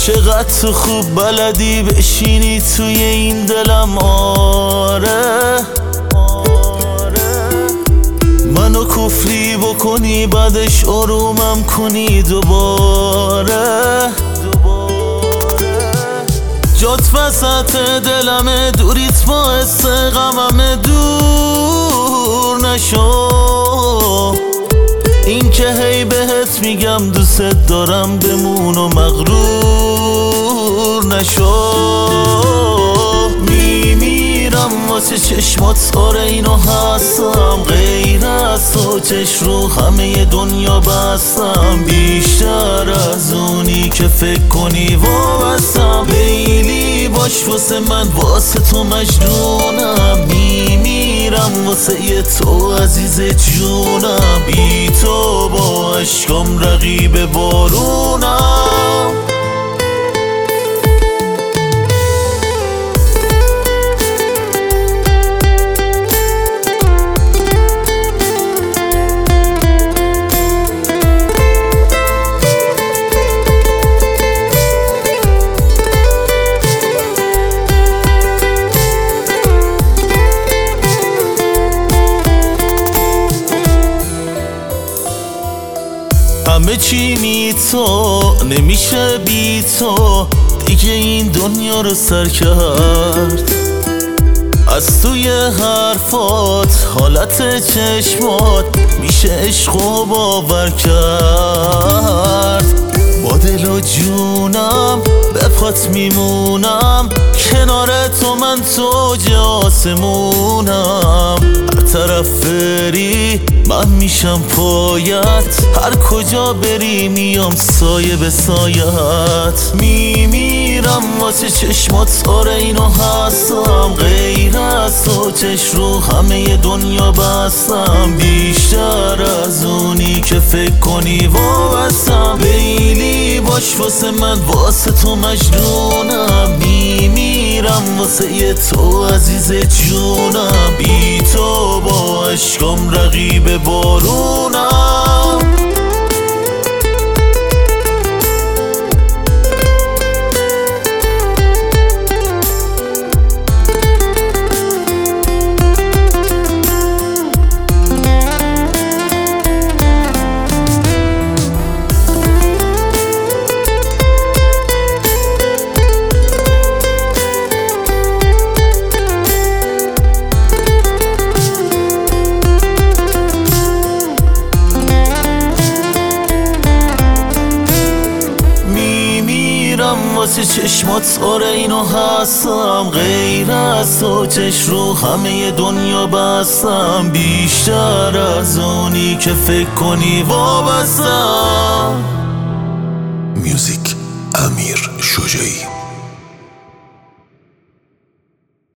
چقدر تو خوب بلدی بشینی توی این دلم. آره منو کفری بکنی بعدش آرومم کنی دوباره. جات وسط دلمه، دوریت باعث غممه، دور نشو. این که هی بهت میگم دوست دارم بمون و مغرور نشو. میمیرم واسه چشمات، آره اینو هستم، غیر از تو چش رو همه دنیا بستم. بیشتر از اونی که فکر کنی وابستم، لیلی باش واسه من، واسه تو مجنونم. میمیرم واسه یه تو عزیز جونم، بی تو با عشقم رقیب بارونم. همه چی می تو نمیشه بی تو، دیگه این دنیا رو سر کرد. از توی حرفات حالت چشمات میشه عشق و باور کرد. با دل و جونم به پات میمونم، کنار تو من توج آسمونم. هر طرف بری من میشم پایت، هر کجا بری میام سایه به سایت. میمیرم واسه چشمات، آره اینو هستم، غیر از تو چش رو همه دنیا بستم. بیشتر از اونی که فکر کنی وابستم، لیلی باش واسه من، واسه تو مجنونم. میمیرم واسه یه تو عزیز جونم، بی تو با عشقم رقیب بارونم. واسه چشمات، آره اینو هستم، غیر از تو چش رو همه دنیا بستم. بیشتر از اونی که فکر کنی وابستم. میوزیک امیر شجاعی.